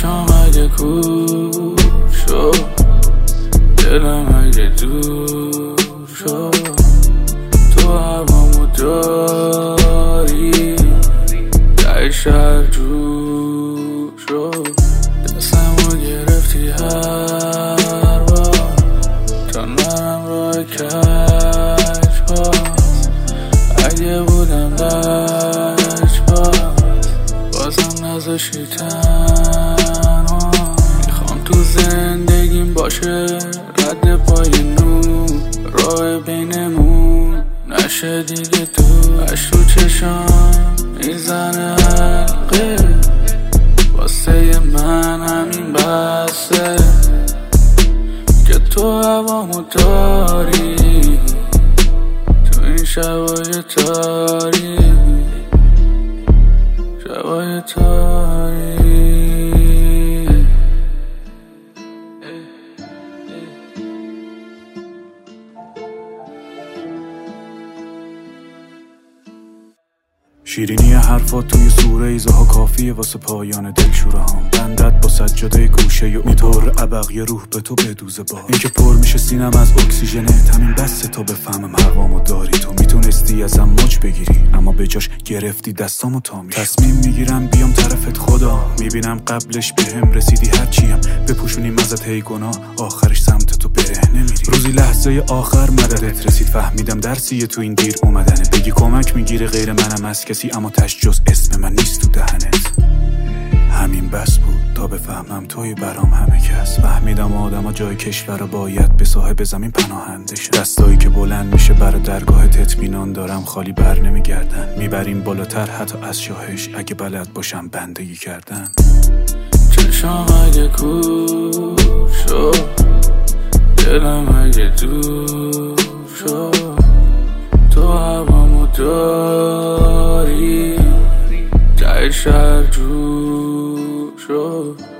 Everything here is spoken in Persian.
چشام اگه کور شد، دلم اگه دور شد، تو هوامو داری در شهر جور شد. دستمو گرفتی هر بار تا نرم راه کج باز. اگه بودم لج بازم نذاشتی تنها. میخوام تو زندگیم باشه رد پای نور، راه بینمون نشه دیگه تو. اش تو چشام میزنه حلقه، واسه من همین بسه که تو هوامو داری تو این شبای تاریک، شبای تاریک. شیرینی حرفات توی سوره ایزاها کافیه واسه پایان دلشوره هام. بندت با سجاده گوشه ی میطور عبق یه روح به تو بدوزه با این که پر میشه سینم از اکسیژنت. همین بسه تا بفهمم هوامو داری. تو میتونستی ازم مچ بگیری اما به جاش گرفتی دستامو تامیش. تصمیم میگیرم بیام طرفت خدا، میبینم قبلش بهم رسیدی هرچیم بپوشونیم ازت هی گناه، آخرش سمت تو برهنه میری. روزی لحظه آخر مددت رسید، فهمیدم درسیه تو این دیر اومدنه. بگی کمک میگیره غیر منم از کسی، اما تش جز اسم من نیست تو دهنت. همین بس بود تا بفهمم توی برام همه کس. فهمیدم آدم ها جای کشور باید به صاحب زمین پناهنده شد. دستایی که بلند میشه برای درگاهت اطمینان دارم خالی بر نمیگردن. میبریم بالاتر حتی از شاهش اگه بلد باشم بندگی کردن. چشام اگه کور شد، دلم اگه دور شد، تو هوامو داری در شهر جور شد.